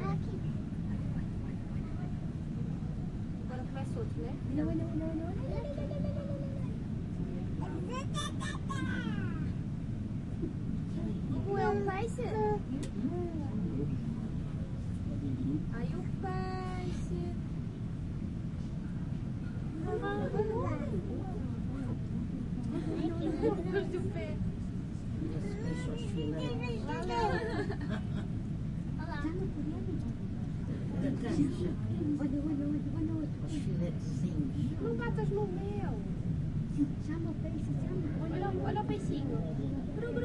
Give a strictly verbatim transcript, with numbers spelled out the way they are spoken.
Agora começa outro, né? Não, não, não, não, não. O é um peixe? Aí o peixe. Depois do pé. Olha, olha, olha, olha outro. Os filetezinhos. Não batas no meu. Chama o peixe, chama. Olha, olha o peixinho.